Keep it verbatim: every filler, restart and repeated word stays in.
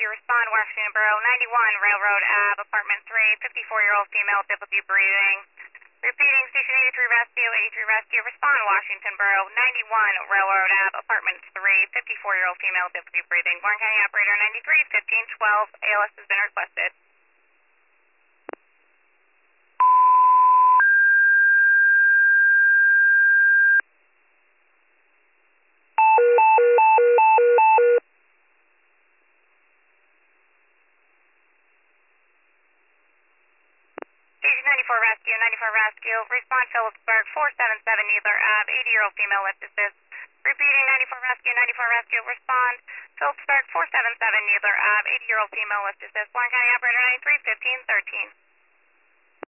Rescue, respond Washington Borough, ninety-one Railroad Ave, apartment three, fifty-four-year-old female, difficulty breathing. Repeating, Station eighty-three Rescue, eighty-three Rescue, respond Washington Borough, ninety-one Railroad Ave, apartment three, fifty-four-year-old female, difficulty breathing. Warren County Operator ninety-three fifteen twelve, A L S has been requested. Station ninety-four Rescue, ninety-four Rescue, respond Phillipsburg, four seven seven Needler Ave, eighty-year-old female, lift assist. Repeating, ninety-four Rescue, ninety-four Rescue, respond Phillipsburg, four seven seven Needler Ave, eighty-year-old female, lift assist. Warren County Operator ninety-three fifteen thirteen.